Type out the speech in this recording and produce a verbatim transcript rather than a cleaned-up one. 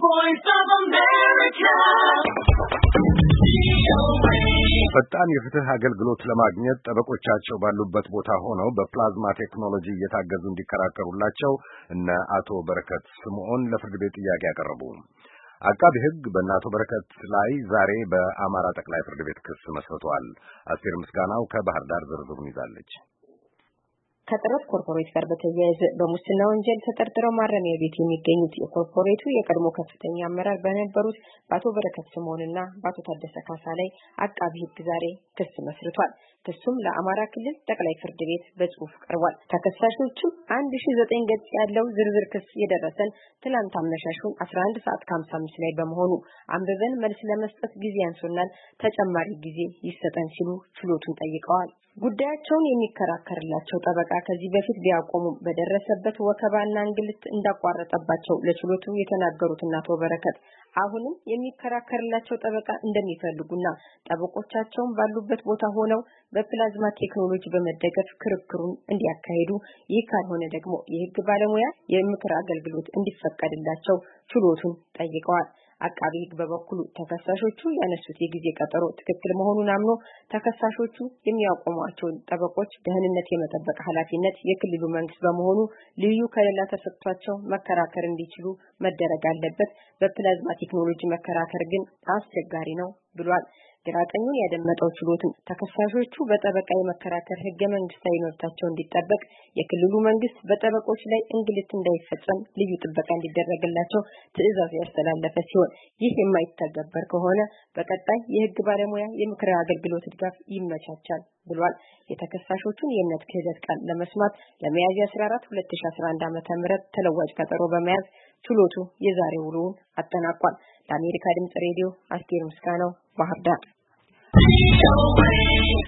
voice of America. ፈጣን የፍትህ አገልግሎት ለማግኘት ጠበቆቻቸው ባሉበት ቦታ ሆነው በፕላዝማ ቴክኖሎጂ እየታገዙ እንዲከራከሩላቸው እነ አቶ በረከት ስምዖን ለፍርድ ቤት ጥያቄ ያቀረቡ። አቃቤ ሕግ በእነ አቶ በረከት ላይ ዛሬ በአማራ ጠቅላይ ፍርድ ቤት ክስ መስርቷል። አስቴር ምስጋናው ከባህር ዳር ዝርዝሩን ይዛለች። ከጥረት ኮርፖሬት ጋር በተያያዘ በሙስና ወንጀል ተጠርጥረው ማረሚያ ቤት የሚገኙት የኮርፖሬቱ የቀድሞ ከፍተኛ አመራር በነበሩት በአቶ በረከት ስምዖንና በአቶ ታደሰ ካሳ ላይ አቃቤ ሕግ ዛሬ ክስ መስርቷል። ክሱም ለአማራ ክልል ጠቅላይ ፍርድ ቤት በጽሁፍ ቀርቧል። ተከሳሾቹ አንድ ሺህ ዘጠኝ ገጽ ያለው ዝርዝር ክስ የደረሰን ትላንት አመሻሹን አስራ አንድ ሰዓት ከሀምሳ አምስት ላይ በመሆኑ አንብበን መልስ ለመስጠት ጊዜ አንሶናል፣ ተጨማሪ ጊዜ ይሰጠን ሲሉ ችሎቱን ጠይቀዋል። ጉዳያቸውን የሚከራከርላቸው ጠበቃ ከዚህ በፊት ቢያቆሙ በደረሰበት ወከባና እንግልት እንዳቋረጠባቸው ለችሎቱ የተናገሩት አቶ በረከት አሁንም የሚከራከርላቸው ጠበቃ እንደሚፈልጉና ጠበቆቻቸውን ባሉበት ቦታ ሆነው በፕላዝማ ቴክኖሎጂ በመደገፍ ክርክሩን እንዲያካሂዱ፣ ይህ ካልሆነ ደግሞ የህግ ባለሙያ የምክር አገልግሎት እንዲፈቀድላቸው ችሎቱን ጠይቀዋል። አቃቤ ሕግ በበኩሉ ተከሳሾቹ ያነሱት የጊዜ ቀጠሮ ትክክል መሆኑን አምኖ ተከሳሾቹ የሚያቆሟቸውን ጠበቆች ደህንነት የመጠበቅ ኃላፊነት የክልሉ መንግስት በመሆኑ ልዩ ከለላ ተሰጥቷቸው መከራከር እንዲችሉ መደረግ አለበት፣ በፕላዝማ ቴክኖሎጂ መከራከር ግን አስቸጋሪ ነው ብሏል። ግራቀኙን ያደመጠው ችሎቱ ተከሳሾቹ በጠበቃ የመከራከር ህገ መንግስታዊ መብታቸው እንዲጠበቅ የክልሉ መንግስት በጠበቆች ላይ እንግልት እንዳይፈጸም ልዩ ጥበቃ እንዲደረግላቸው ትዕዛዝ ያስተላለፈ ሲሆን ይህ የማይተገበር ከሆነ በቀጣይ የህግ ባለሙያ የምክር አገልግሎት ድጋፍ ይመቻቻል ብሏል። የተከሳሾቹን የእምነት ክህደት ቃል ለመስማት ለሚያዝያ አስራ አራት ሁለት ሺህ አስራ አንድ ዓመተ ምህረት ተለዋጭ ቀጠሮ በመያዝ ችሎቱ የዛሬ ውሎውን አጠናቋል። ለአሜሪካ ድምጽ ሬዲዮ አስቴር ምስጋናው ባህር ዳር።